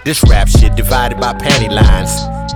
This rap shit divided by panty lines.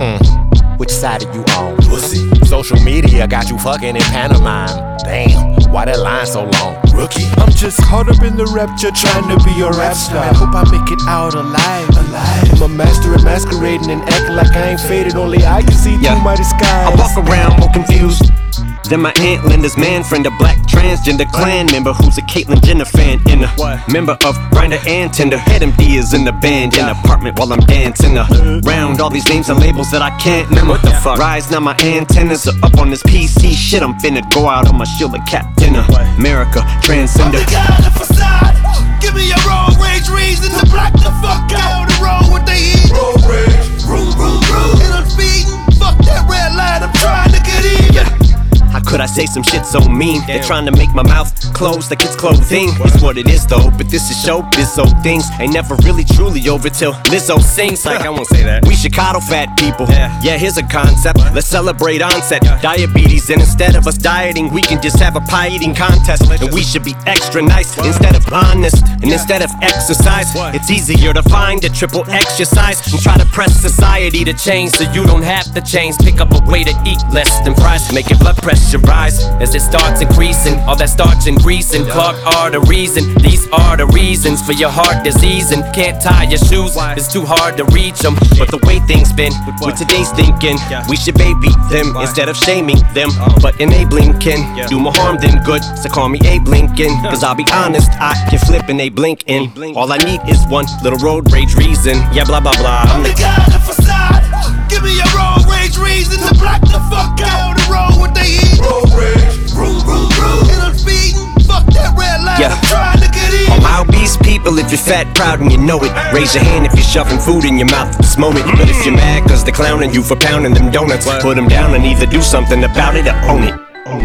Which side are you on? Pussy. Social media got you fucking in pantomime. Damn, why that line so long? Rookie. I'm just caught up in the rapture, trying to be a rap star. Hope I make it out alive. I'm a master at masquerading and acting like I ain't faded. Only I can see through my disguise. I walk around more confused than my Aunt Linda's man friend, a black transgender clan member who's a Caitlyn Jenner fan and a member of Grindr and Tinder. Head empty is in the band in an apartment while I'm dancing around all these names and labels that I can't remember. What the fuck? Rise, now my antennas are up on this PC shit. I'm finna go out on my shield of cap dinner. America, transcender. I'm the guy on the facade. Give me a road rage reason to block the fuck out the road what they eat. Road rage, room, and I'm speeding. Fuck that red light, I'm trying to get even. How could I say some shit so mean? They're trying to make my mouth close like it's clothing. It's what it is though, but this is showbiz, so things ain't never really truly over till Lizzo sings. Like I won't say that. We should coddle fat people. Yeah, here's a concept. Let's celebrate onset diabetes, and instead of us dieting, we can just have a pie eating contest. And we should be extra nice instead of honest. And instead of exercise, it's easier to find a triple exercise and try to press society to change so you don't have to change. Pick up a way to eat less than fries, make your blood pressure rise as it starts increasing. All that starch and grease and clogged arteries, and these are the reasons for your heart disease. And can't tie your shoes, it's too hard to reach them. But the way things been with today's thinking, we should baby them instead of shaming them, but enabling can do more harm than good. So call me Abe Lincoln, cause I'll be honest, I can flip and they blink in. All I need is one little road rage reason. Yeah, blah blah blah. I'm the guy on the facade. Give me a road rage reason to block the fuck out the road what they eat. Road rage, room, and I'm speeding. Fuck that red light, I'm trying to get in. All my obese people, if you're fat, proud, and you know it, raise your hand if you're shoving food in your mouth at this moment. But if you're mad cause they're clowning you for pounding them donuts, put them down and either do something about it or own it.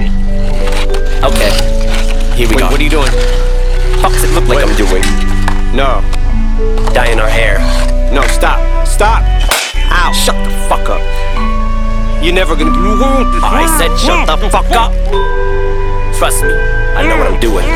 Okay, here we go. What are you doing? Fuck's it look like I'm doing? No. Dyeing our hair. No, stop. Ow, shut the fuck up. You're never gonna do it. I said shut the fuck up. Trust me, I know what I'm doing.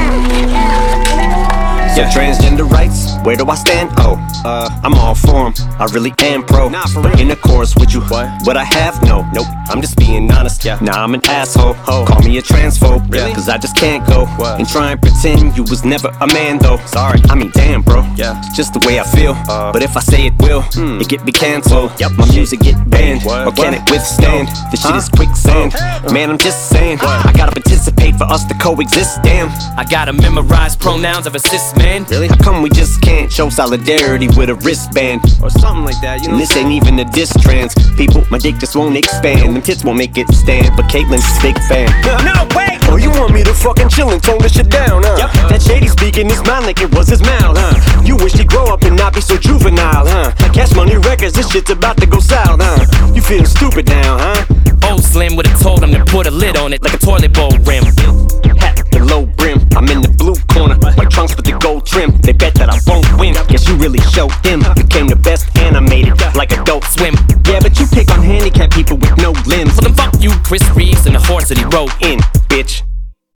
Yeah, transgender rights, where do I stand? Oh, I'm all for 'em, I really am pro. But intercourse with you, what I have? Nope, I'm just being honest. Nah, I'm an asshole, call me a transphobe, cause I just can't go and try and pretend you was never a man though. Sorry, I mean damn bro, it's just the way I feel. But if I say it will, it get me cancelled. My music get banned, or can it withstand? This shit is quicksand, man I'm just saying. I gotta participate for us to coexist, damn. I gotta memorize pronouns of a cis man. Really? How come we just can't show solidarity with a wristband? Or something like that, you know? And this ain't even a diss trans people, my dick just won't expand. Them tits won't make it stand, but Caitlyn's a big fan. No, wait! Oh, you want me to fucking chill and tone this shit down, huh? That shady speaking his mind like it was his mouth, huh? You wish he'd grow up and not be so juvenile, huh? Cash Money Records, this shit's about to go south, huh? You feel stupid now, huh? Old Slim would've told him to put a lid on it like a toilet bowl rim. Hat, the low brim, I'm in the blue corner. My trunks with the gold trim, they bet that I won't win. Guess you really showed them, became the best animated, like Adult Swim. Yeah, but you pick on handicapped people with no limbs. Well then fuck you, Chris Reeves, and the horse that he rode in.